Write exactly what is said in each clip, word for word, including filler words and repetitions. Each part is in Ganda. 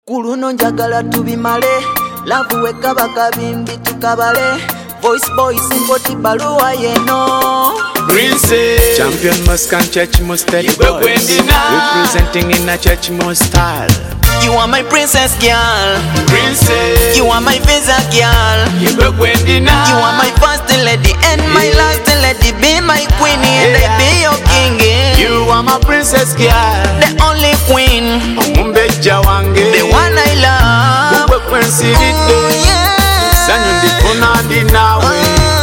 Kuluno njagala tubimale, lavu wekaba kabimbi tukabale. Voice boys impoti baluwa yeno. Princess Champion Muscan Church Mustard Boys, representing in a church must style. You are my princess girl. Princess You are my visa girl. You are my first lady and my last lady. Be my queen and I be your king. You are my princess girl, The only queen, Omumbeja wange, the one I love. Uwe kwensiridde, sanyu ndifuna ndi nawe.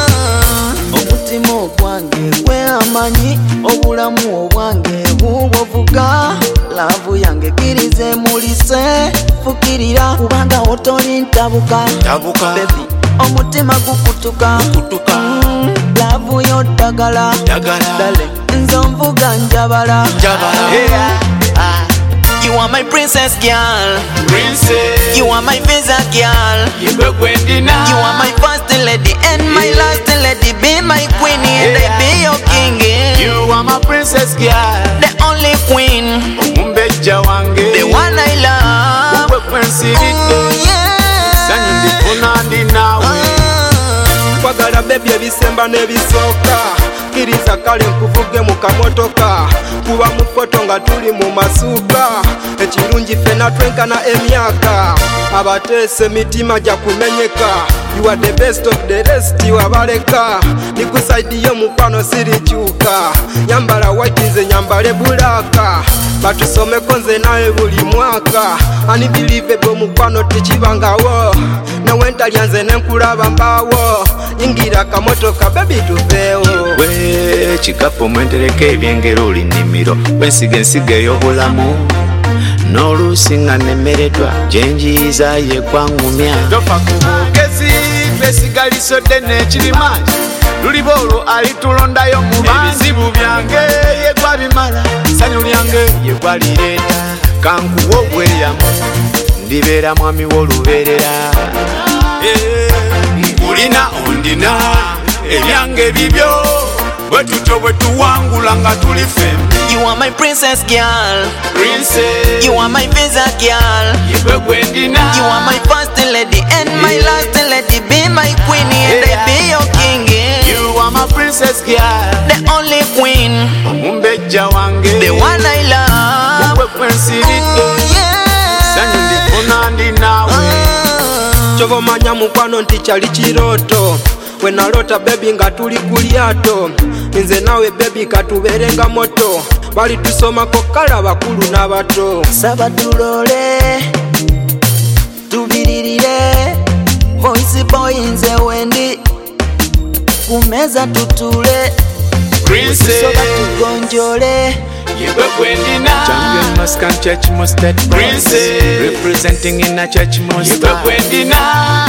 Omutima ogwange gwe amanyi, obulamu obwange bubwovuga. Laavu yange kirize mulise, fukirira kubanga otoli ntabuka. Tabuka Baby, omutima gukutuka, kutuka, mm, laavu yo ddagala, dagala, dale nze nvuga njabala. jabala. Yeah. You are my princess girl. Princess You are my visa girl. Yegwe gwendina, You are my first lady and my last lady. Be my queen and I be your king. You are my princess girl, The only queen, Omumbeja wange, the one I love. Uwe kwensiridde, sanyu ndifuna ndi nawe. Kwagala baby ebisemba n'ebisooka, kiriza kale nkuvuge mu kamotoka, kuba mu foto nga tuli mu masuuka, ekirungi fena twenkana emyaka, abateese emitima gya kumenyeka. You are the best of the rest, wabaleka nikusaidiyo mukwano sirikyuka, yambala white nze nyambale bulaka, batusomeko nze nawe buli mwaka. Unbelievable mukwano tekibangawo, nawe ntalya nze nenkulaba mbaawo, yingira kamotoka baby tuveewo. We chikapo mwentereka ebyengero oli nnimiro, wensiga ensiga ey'obulamu n'oluusi nga nemeredwa gyenjiyiza ye kwangumya. Tofa ku bwogezi twesigalisodde n'ekirimanyi, luliba olwo alitulondayo mu bangi. Ebizibu byange ye gwabimala, sanyu lyange ye gwalireeta. Kankuwa obweyamu ndibeera mwami w'olubeerera. Ulina ondina ebyange bibyo, bwe tutyo bwe tuwangula nga tuli ffembi. You are my princess girl. Princess You are my visa girl. Yegwe gwendina, You are my first lady and my last lady. Be my queen and I be your king. You are my princess girl, The only queen, Omumbeja wange, the one I love. Uwe kwensiridde, sanyu ndifuna ndi nawe. Kyova manya mukwano nti kyali kirooto, we nalota baby nga tuli ku lyato, nze nawe baby katubeerenga moto, bali tusomako kala bakulu n'abato. Saba tulole, tubiririre, voice boy nze wendi, kumeza tutule, Princess soba tugonjole. Yegwe gwendina, Champion Muscan Church Mustard Boys, Princess representing in a church must Yegwe style. gwendina.